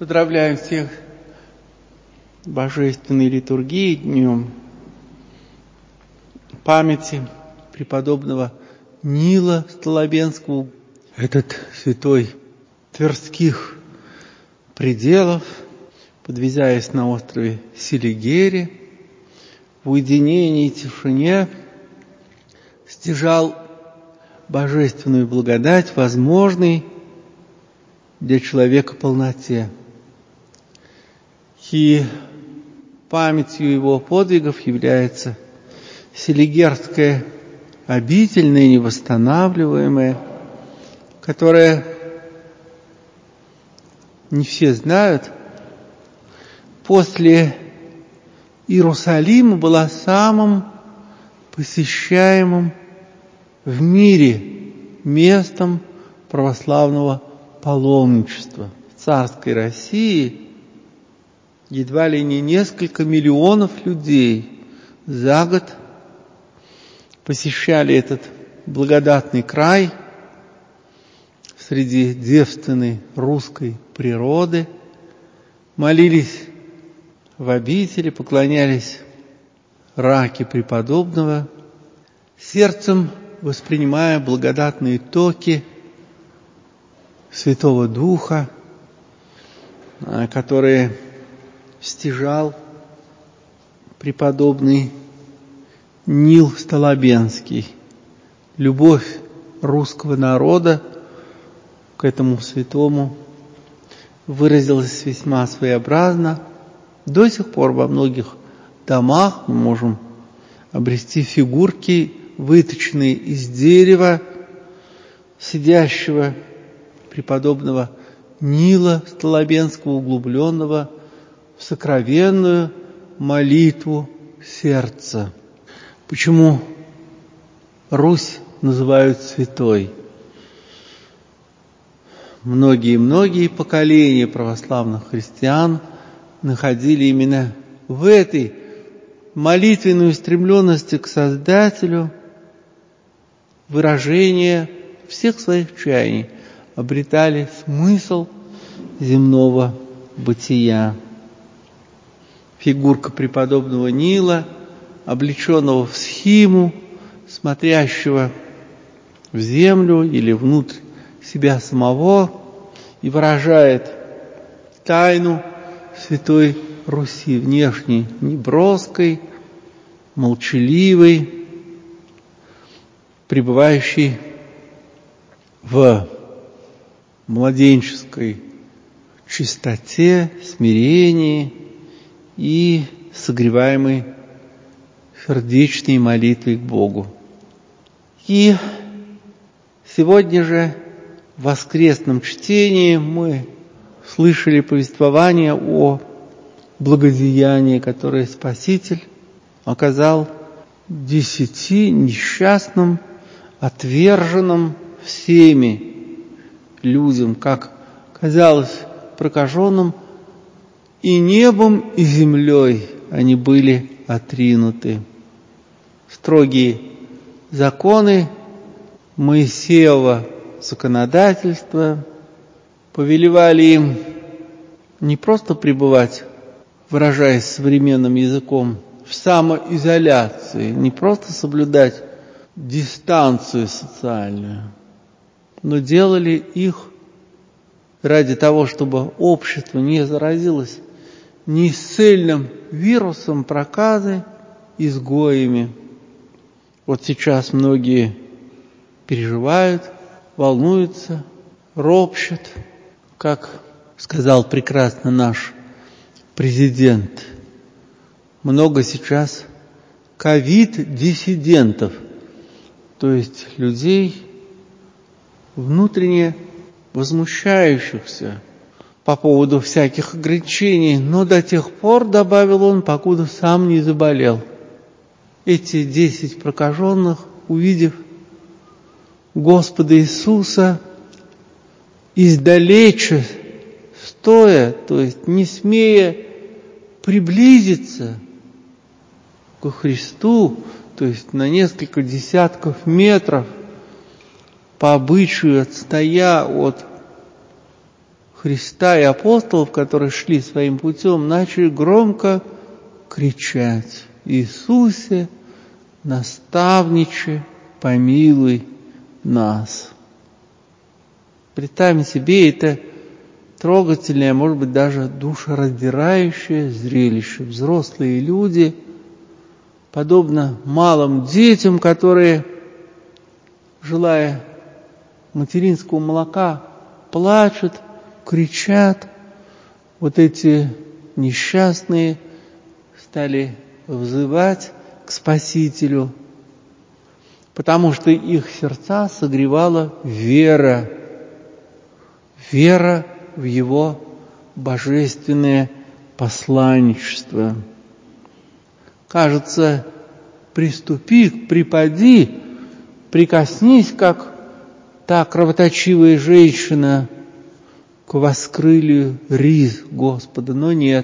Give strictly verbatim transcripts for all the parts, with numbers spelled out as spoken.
Поздравляем всех Божественной литургии, днем памяти преподобного Нила Столобенского. Этот святой Тверских пределов, подвязаясь на острове Селигере, в уединении и тишине стяжал божественную благодать, возможной для человека полноте. И памятью его подвигов является Селигерская обитель, ныне восстанавливаемая, которая, не все знают, после Иерусалима была самым посещаемым в мире местом православного паломничества. В царской России едва ли не несколько миллионов людей за год посещали этот благодатный край среди девственной русской природы, молились в обители, поклонялись раке преподобного, сердцем воспринимая благодатные токи Святого Духа, которые стяжал преподобный Нил Столобенский. Любовь русского народа к этому святому выразилась весьма своеобразно. До сих пор во многих домах мы можем обрести фигурки, выточенные из дерева, сидящего преподобного Нила Столобенского, углубленного в сокровенную молитву сердца. Почему Русь называют святой? Многие-многие поколения православных христиан находили именно в этой молитвенной устремленности к Создателю выражение всех своих чаяний, обретали смысл земного бытия. Фигурка преподобного Нила, облеченного в схиму, смотрящего в землю или внутрь себя самого, и выражает тайну Святой Руси, внешне неброской, молчаливой, пребывающей в младенческой чистоте, смирении и согреваемой сердечной молитвой к Богу. И сегодня же в воскресном чтении мы слышали повествование о благодеянии, которое Спаситель оказал десяти несчастным, отверженным всеми людям, как казалось, прокаженным, и небом, и землей они были отринуты. Строгие законы Моисеева законодательства повелевали им не просто пребывать, выражаясь современным языком, в самоизоляции, не просто соблюдать дистанцию социальную, но делали их ради того, чтобы общество не заразилось неисцельным вирусом проказы, изгоями. Вот сейчас многие переживают, волнуются, ропщут, как сказал прекрасно наш президент. Много сейчас ковид-диссидентов, то есть людей, внутренне возмущающихся по поводу всяких ограничений, но до тех пор, добавил он, покуда сам не заболел. Эти десять прокаженных, увидев Господа Иисуса, издалече стоя, то есть не смея приблизиться к Христу, то есть на несколько десятков метров, по обычаю отстоя от Христа и апостолов, которые шли своим путем, начали громко кричать: «Иисусе, наставниче, помилуй нас». Представим себе это трогательное, может быть, даже душераздирающее зрелище. Взрослые люди, подобно малым детям, которые, желая материнского молока, плачут, кричат. Вот эти несчастные стали взывать к Спасителю, потому что их сердца согревала вера, вера в Его божественное посланничество. Кажется, приступи, припади, прикоснись, как та кровоточивая женщина, к воскрылью риз Господа, но нет.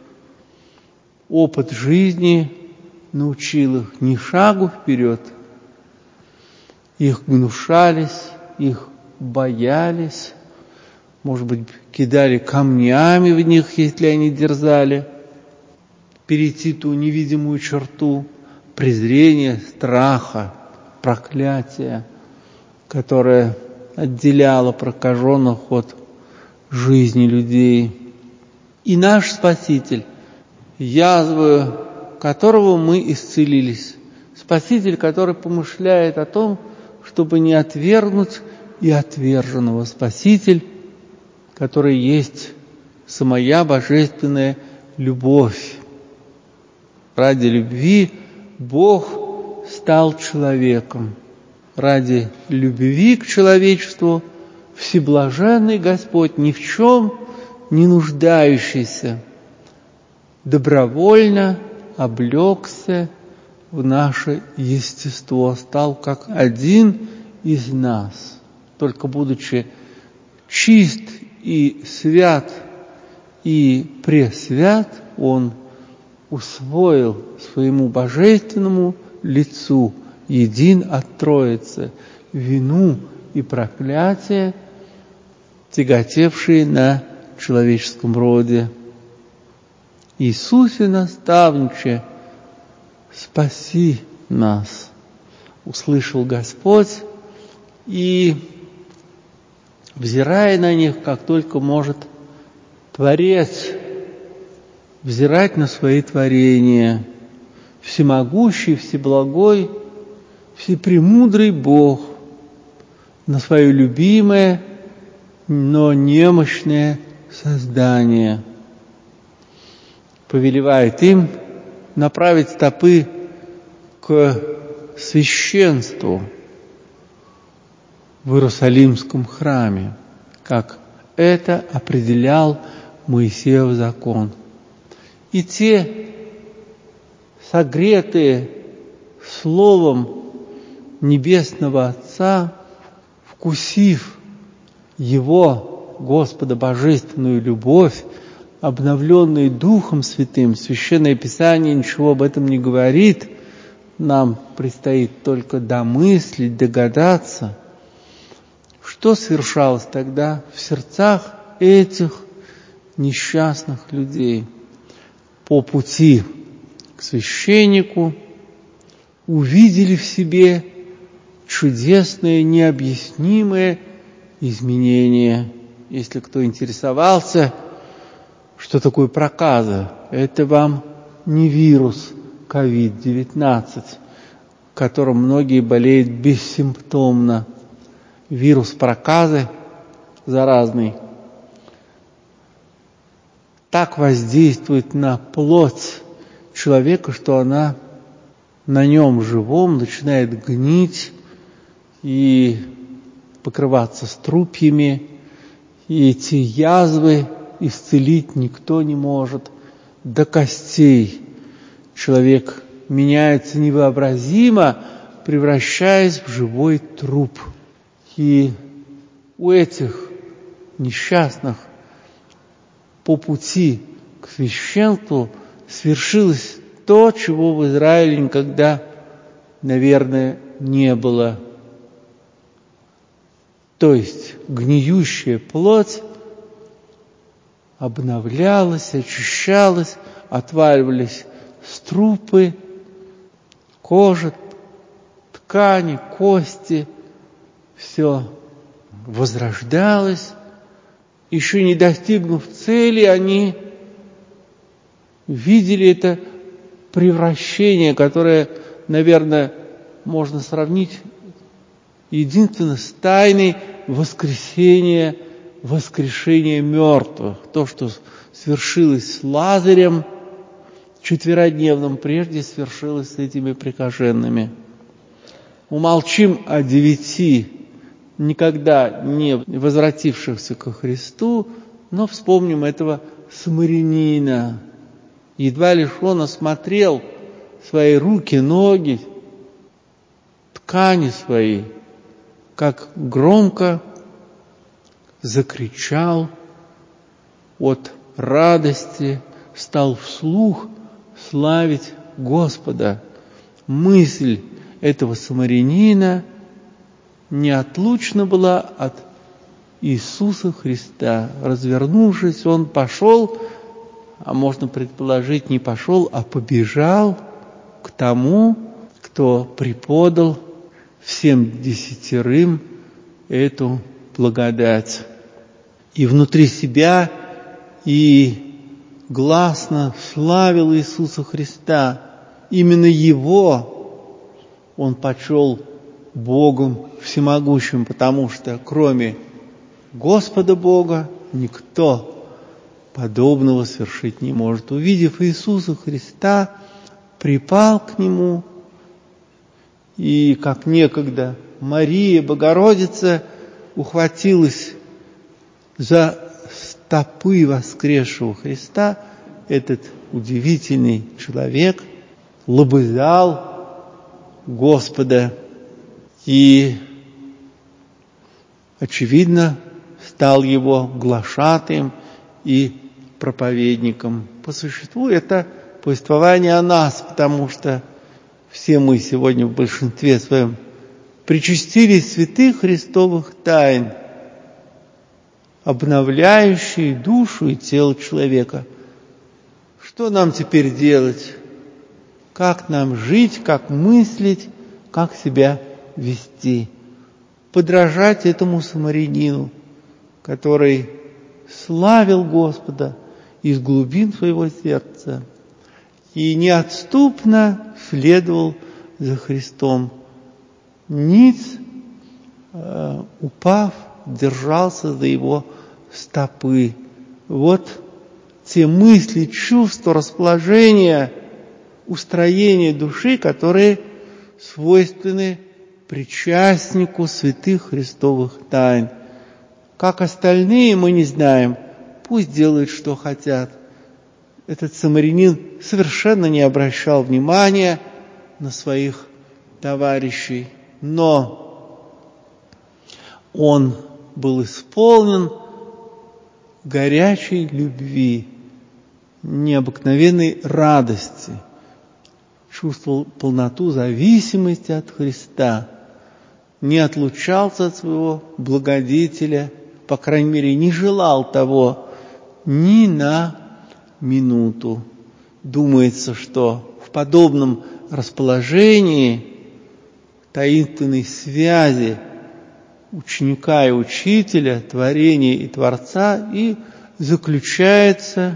Опыт жизни научил их ни шагу вперед. Их гнушались, их боялись, может быть, кидали камнями в них, если они дерзали перейти ту невидимую черту презрения, страха, проклятия, которое отделяло прокаженных от жизни людей. И наш Спаситель, язвою которого мы исцелились, Спаситель, который помышляет о том, чтобы не отвергнуть и отверженного, Спаситель, который есть самая божественная любовь. Ради любви Бог стал человеком. Ради любви к человечеству всеблаженный Господь, ни в чем не нуждающийся, добровольно облегся в наше естество, стал как один из нас, только будучи чист и свят и пресвят, Он усвоил своему божественному лицу, един от Троицы, вину и проклятие, тяготевшие на человеческом роде. Иисусе, наставниче, спаси нас, услышал Господь, и, взирая на них, как только может Творец взирать на свои творения, всемогущий, всеблагой, всепремудрый Бог, на свое любимое, но немощное создание, повелевает им направить стопы к священству в Иерусалимском храме, как это определял Моисеев закон. И те, согретые словом Небесного Отца, вкусив Его, Господа, божественную любовь, обновленные Духом Святым, Священное Писание ничего об этом не говорит, нам предстоит только домыслить, догадаться, что совершалось тогда в сердцах этих несчастных людей. По пути к священнику увидели в себе чудесное, необъяснимое изменение. Если кто интересовался, что такое проказа, это вам не вирус ковид девятнадцать, которым многие болеют бессимптомно. Вирус проказы заразный так воздействует на плоть человека, что она на нем живом начинает гнить и покрываться струпьями, и эти язвы исцелить никто не может. До костей человек меняется невообразимо, превращаясь в живой труп. И у этих несчастных по пути к священству свершилось то, чего в Израиле никогда, наверное, не было. То есть гниющая плоть обновлялось, очищалось, отваливались струпы, кожа, ткани, кости, все возрождалось. Еще не достигнув цели, они видели это превращение, которое, наверное, можно сравнить единственно с тайной воскресения, воскрешения мертвых. То, что свершилось с Лазарем четверодневным, прежде свершилось с этими прикаженными. Умолчим о девяти никогда не возвратившихся ко Христу, но вспомним этого самарянина. Едва лишь он осмотрел свои руки, ноги, ткани свои, как громко закричал от радости, стал вслух славить Господа. Мысль этого самарянина неотлучно была от Иисуса Христа. Развернувшись, он пошел, а можно предположить, не пошел, а побежал к тому, кто преподал всем десятерым эту благодать. И внутри себя, и гласно славил Иисуса Христа. Именно Его он почел Богом всемогущим, потому что кроме Господа Бога никто подобного совершить не может. Увидев Иисуса Христа, припал к Нему, и, как некогда Мария, Богородица, ухватилась за стопы воскресшего Христа, этот удивительный человек лобызал Господа и, очевидно, стал Его глашатаем и проповедником. По существу это повествование о нас, потому что все мы сегодня в большинстве своем причастились святых Христовых тайн, обновляющие душу и тело человека. Что нам теперь делать? Как нам жить, как мыслить, как себя вести? Подражать этому самарянину, который славил Господа из глубин своего сердца и неотступно следовал за Христом. Ниц, э, упав, держался за Его стопы. Вот те мысли, чувства, расположения, устроения души, которые свойственны причастнику святых Христовых тайн. Как остальные, мы не знаем. Пусть делают, что хотят. Этот самарянин совершенно не обращал внимания на своих товарищей, но он был исполнен горячей любви, необыкновенной радости, чувствовал полноту зависимости от Христа, не отлучался от своего благодетеля, по крайней мере, не желал того ни на минуту. Думается, что в подобном расположении, таинственной связи ученика и учителя, творения и Творца и заключается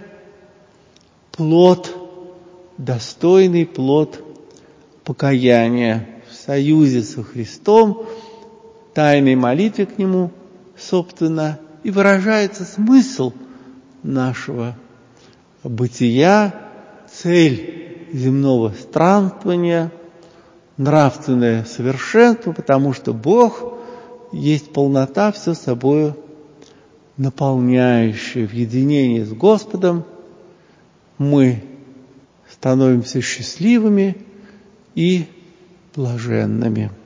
плод, достойный плод покаяния в союзе со Христом, тайной молитве к Нему, собственно, и выражается смысл нашего бытия, цель земного странствования, нравственное совершенство, потому что Бог есть полнота, все собою наполняющая. В единении с Господом мы становимся счастливыми и блаженными.